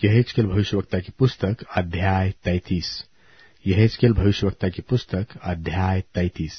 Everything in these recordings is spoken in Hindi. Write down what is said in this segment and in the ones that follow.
यहेजकेल भविष्यवक्ता की पुस्तक अध्याय 33। यहेजकेल भविष्यवक्ता की पुस्तक अध्याय 33।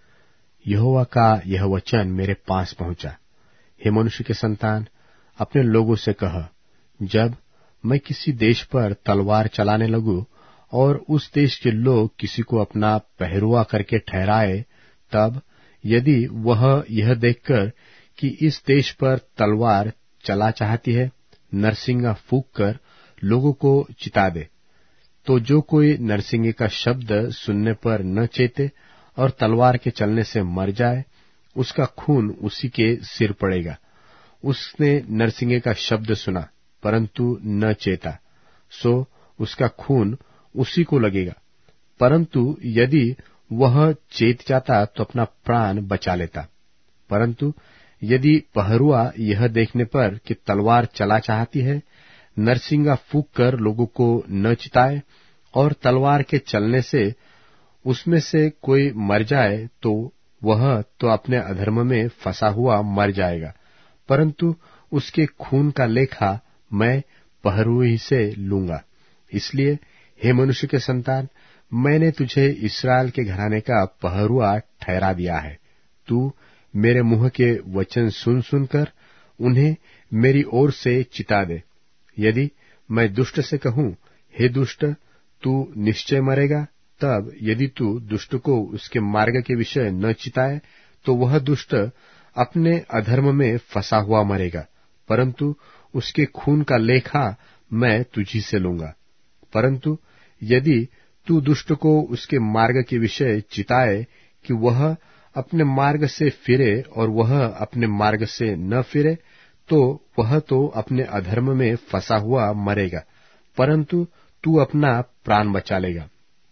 यहोवा का यह वचन मेरे पास पहुंचा। हे मनुष्य के संतान, अपने लोगों से कह, जब मैं किसी देश पर तलवार चलाने लगूं और उस देश के लोग किसी को अपना पहरुआ करके ठहराए, तब यदि वह यह देखकर कि इस देश पर तलवार चला चाहती है, नरसिंगा फूंक कर लोगों को चिता दे, तो जो कोई नरसिंगे का शब्द सुनने पर न चेते और तलवार के चलने से मर जाए, उसका खून उसी के सिर पड़ेगा। उसने नरसिंगे का शब्द सुना परंतु न चेता, सो उसका खून उसी को लगेगा। परंतु यदि वह चेत जाता तो अपना प्राण बचा लेता। परंतु यदि पहरुआ यह देखने पर कि तलवार चला चाहती है, नरसिंगा फूंक कर लोगों को न चिताए और तलवार के चलने से उसमें से कोई मर जाए, तो वह तो अपने अधर्म में फंसा हुआ मर जाएगा, परंतु उसके खून का लेखा मैं पहरुए से लूंगा। इसलिए हे मनुष्य के संतान, मैंने तुझे इस्राएल के घराने का पहरुआ ठहरा दिया है। तू मेरे मुंह के वचन सुन सुनकर उन्हें मेरी ओर से चिता दे। यदि मैं दुष्ट से कहूं, हे दुष्ट, तू निश्चय मरेगा, तब यदि तू दुष्ट को उसके मार्ग के विषय न चिताए, तो वह दुष्ट अपने अधर्म में फंसा हुआ मरेगा, परंतु उसके खून का लेखा मैं तुझी से लूंगा। परंतु यदि तू दुष्ट को उसके मार्ग के विषय चिताए कि वह अपने मार्ग से फिरे और वह अपने मार्ग से न फिरे, तो वह तो अपने अधर्म में फंसा हुआ मरेगा, परंतु तू अपना प्राण बचा लेगा।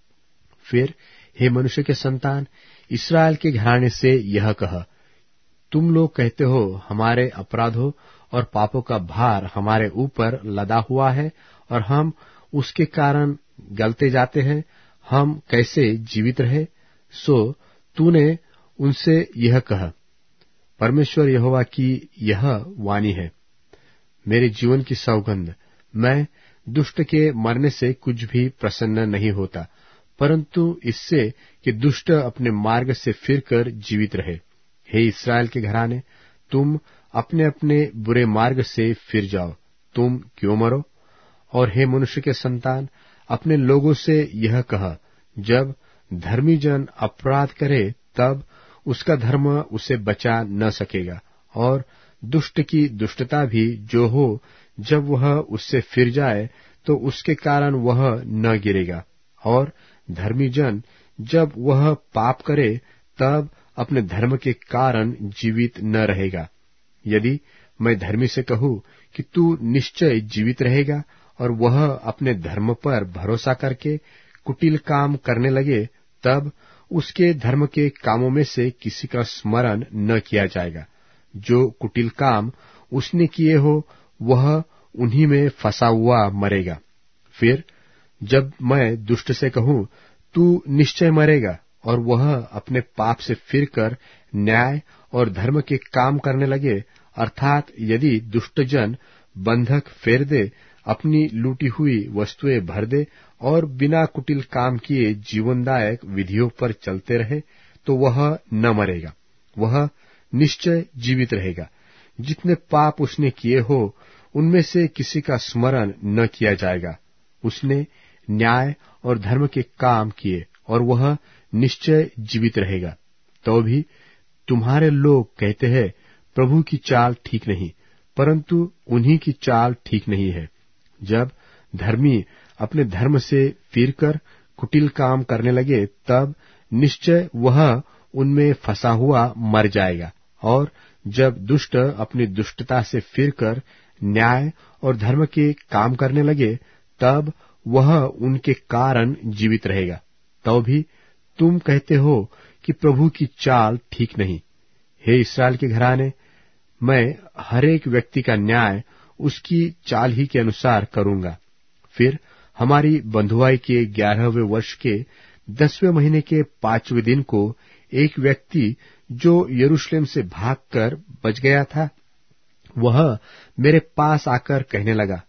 फिर हे मनुष्य के संतान, इस्राएल के घराने से यह कह, तुम लोग कहते हो, हमारे अपराधों और पापों का भार हमारे ऊपर लदा हुआ है और हम उसके कारण गलते जाते हैं, हम कैसे जीवित रहे। सो तूने उनसे यह कह, परमेश्वर यहोवा की यह वाणी है, मेरे जीवन की सौगंध, मैं दुष्ट के मरने से कुछ भी प्रसन्न नहीं होता, परंतु इससे कि दुष्ट अपने मार्ग से फिरकर जीवित रहे। हे इस्राएल के घराने, तुम अपने अपने बुरे मार्ग से फिर जाओ, तुम क्यों मरो। और हे मनुष्य के संतान, अपने लोगों से यह कह, जब धर्मी जन अपराध करे, तब उसका धर्म उसे बचा न सकेगा, और दुष्ट की दुष्टता भी जो हो, जब वह उससे फिर जाए, तो उसके कारण वह न गिरेगा। और धर्मी जन जब वह पाप करे, तब अपने धर्म के कारण जीवित न रहेगा। यदि मैं धर्मी से कहूं कि तू निश्चय जीवित रहेगा, और वह अपने धर्म पर भरोसा करके कुटिल काम करने लगे, तब उसके धर्म के कामों में से किसी का स्मरण न किया जाएगा। जो कुटिल काम उसने किए हो, वह उन्हीं में फंसा हुआ मरेगा। फिर जब मैं दुष्ट से कहूं, तू निश्चय मरेगा, और वह अपने पाप से फिरकर न्याय और धर्म के काम करने लगे, अर्थात यदि दुष्ट जन बंधक फेर दे, अपनी लूटी हुई वस्तुएं भर दे और बिना कुटिल काम किए जीवनदायक विधियों पर चलते रहे, तो वह न मरेगा, वह निश्चय जीवित रहेगा। जितने पाप उसने किए हो, उनमें से किसी का स्मरण न किया जाएगा। उसने न्याय और धर्म के काम किए, और वह निश्चय जीवित रहेगा। तो भी तुम्हारे लोग कहते हैं, प्रभु की चाल ठीक नहीं, परंतु उन्हीं की चाल ठीक नहीं है। जब धर्मी अपने धर्म से फिरकर कुटिल काम करने लगे, तब निश्चय वह उनमें फंसा हुआ मर जाएगा। और जब दुष्ट अपनी दुष्टता से फिरकर न्याय और धर्म के काम करने लगे, तब वह उनके कारण जीवित रहेगा। तो भी तुम कहते हो कि प्रभु की चाल ठीक नहीं। हे इस्राएल के घराने, मैं हरेक व्यक्ति का न्याय उसकी चाल ही के अनुसार करूंगा। फिर हमारी बंधुआई के 11वें वर्ष के 10वें महीने के 5वें दिन को एक व्यक्ति जो यरूशलेम से भागकर बच गया था, वह मेरे पास आकर कहने लगा,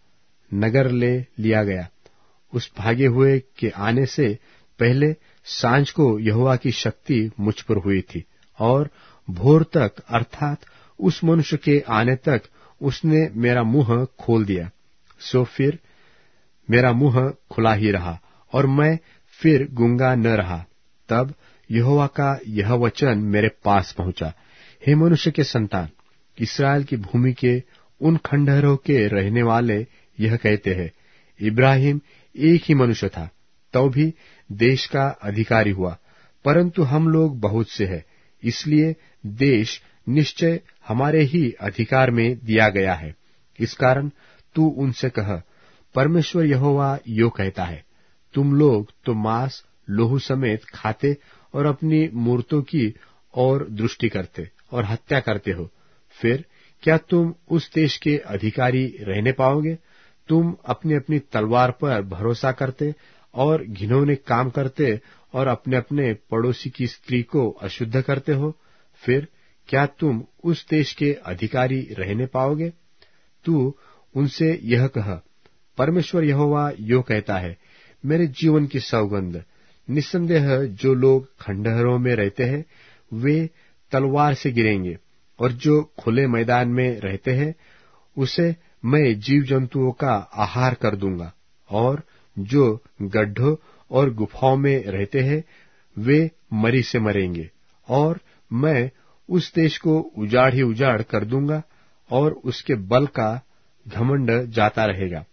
नगर ले लिया गया। उस भागे हुए के आने से पहले सांझ को यहोवा की शक्ति मुझ पर हुई थी, और भोर तक अर्थात उस मनुष्य के आने तक उसने मेरा मुंह खोल दिया। सो फिर मेरा मुंह खुला ही रहा और मैं फिर गूंगा न रहा। तब यहोवा का यह वचन मेरे पास पहुंचा, हे मनुष्य के संतान, इस्राएल की भूमि के उन खंडहरों के रहने वाले यह कहते हैं, इब्राहिम एक ही मनुष्य था, तो भी देश का अधिकारी हुआ, परंतु हम लोग बहुत से हैं, इसलिए देश निश्चय हमारे ही अधिकार में दिया गया है। इस कारण तू उनसे कह, परमेश्वर यहोवा यो कहता है, तुम लोग तो मांस लोहू समेत खाते और अपनी मूर्तों की और दृष्टि करते और हत्या करते हो, फिर क्या तुम उस देश के अधिकारी रहने पाओगे? तुम अपनी अपनी तलवार पर भरोसा करते और घिनौने काम करते और अपने अपने पड़ोसी की स्त्री को अशुद्ध करते हो, फिर क्या तुम उस देश के अधिकारी रहने पाओगे? तू उनसे यह कह, परमेश्वर यहोवा यो कहता है, मेरे जीवन की सौगंध, निस्संदेह जो लोग खंडहरों में रहते हैं वे तलवार से गिरेंगे, और जो खुले मैदान में रहते हैं उसे मैं जीव जंतुओं का आहार कर दूंगा, और जो गड्ढों और गुफाओं में रहते हैं वे मरी से मरेंगे, और मैं उस देश को उजाड़ ही उजाड़ कर दूंगा, और उसके बल का घमंड जाता रहेगा।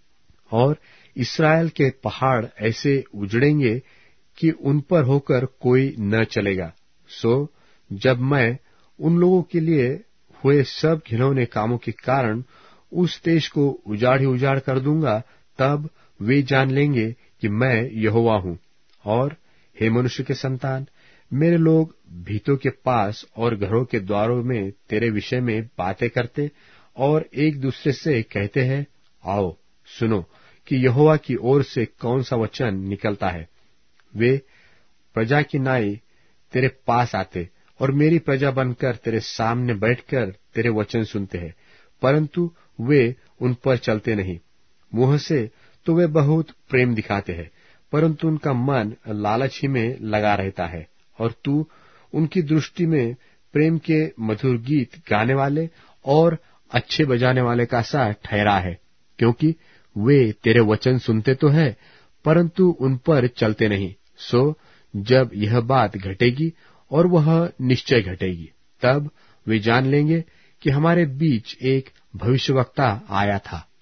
और इस्राएल के पहाड़ ऐसे उजड़ेंगे कि उन पर होकर कोई न चलेगा। सो जब मैं उन लोगों के लिए हुए सब घिनौने कामों के कारण उस देश को उजाड़ ही उजाड़ कर दूंगा, तब वे जान लेंगे कि मैं यहोवा हूं। और हे मनुष्य के संतान, मेरे लोग भीतों के पास और घरों के द्वारों में तेरे विषय में बातें करते और एक दूसरे से कहते हैं, आओ सुनो कि यहोवा की ओर से कौन सा वचन निकलता है। वे प्रजा की नाई तेरे पास आते और मेरी प्रजा बनकर तेरे सामने बैठकर तेरे वचन सुनते हैं, परंतु वे उन पर चलते नहीं। मुंह से तो वे बहुत प्रेम दिखाते हैं, परंतु उनका मन लालच ही में लगा रहता है, और तू उनकी दृष्टि में प्रेम के मधुर गीत गाने वाले और अच्छे बजाने वाले का सा ठहरा है, क्योंकि वे तेरे वचन सुनते तो है परंतु उन पर चलते नहीं। सो जब यह बात घटेगी, और वह निश्चय घटेगी, तब वे जान लेंगे कि हमारे बीच एक भविष्यवक्ता आया था।